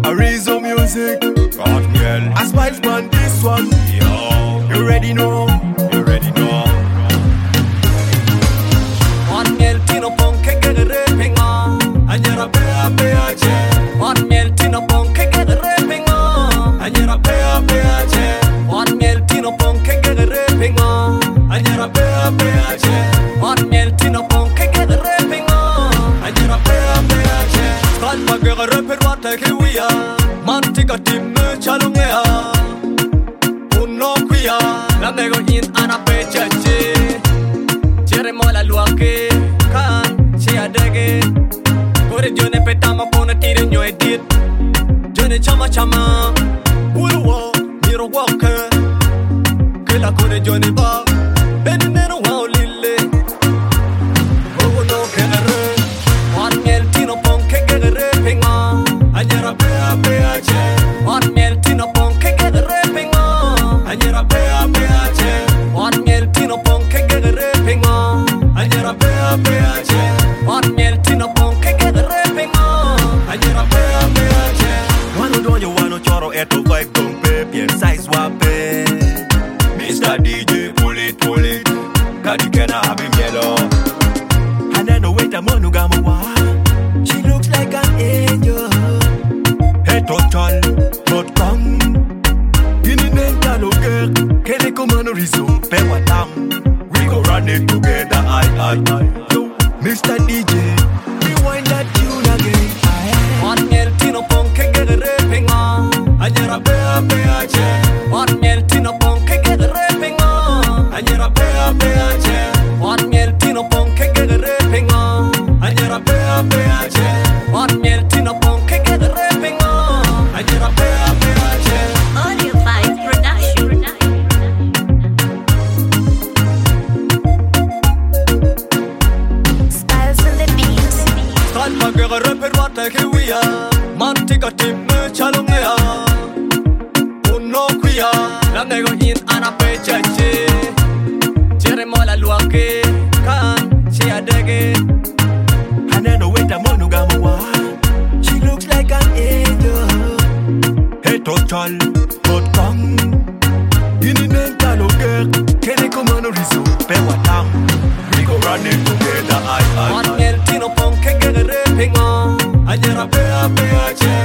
Arizo music, got girl. I spice man this one. Yo, you ready now? You ready now? On miel tino pon que repinga. Añera pea pea che. On miel tino pon que repinga. Añera pea pea che. On miel tino pon que repinga. Añera pea pea che. On miel tino pon que repinga. Añera pea pea che. Calma que reperwata que huía. Mantica timme chalongea. Uno quia. La nego in ana pecha che. Ceremo la lua che can ci adeghe. Ore gione petama pone tire nyo edit. Gione chama chama. Uruwa miro waka. Che la core gione ba. Bene nero wa lille. Oh no che re. On miel tino pon che re pinga. Añera pea pea che. On miel tino pon che re pinga. Añera pea pea che. On miel tino pon che re pinga. Añera pea pea che. On miel tino pon che re pinga. Añera pea pea che. Wano donyo wano choro eto vibe gompe. Bien size wape. Mr. DJ pull it pull it. Kadi kena habi mielo. Haneno weta monu gamo wa. She looks like an angel. Heto chal not come. Dini nenta lo girl. Kele komano rizum pe watam. We go run it together, I. Yo, Mr. DJ, rewind that tune again. On miel tino pon che re pinga. Añera pea pea che. On miel tino pon che re pinga. Añera pea pea che. On miel tino pon che re pinga. Añera pea pea che. On miel tino pon che re pinga. Añera pea pea che. Audio Five Production. Styles on the beats. Calma que reperwata que huía. Mantica timme chalongea. Uno quia. La nego in ana pecha che. Ceremo la lua que can ci adeghe. Haneno weta monu gamo wa. She looks like an angel. Heto chal not come. Dini nenta lo girl. Kele komano rizo pe watam. We go run it together, I. On miel tino pon che re pinga. Añera pea pea che.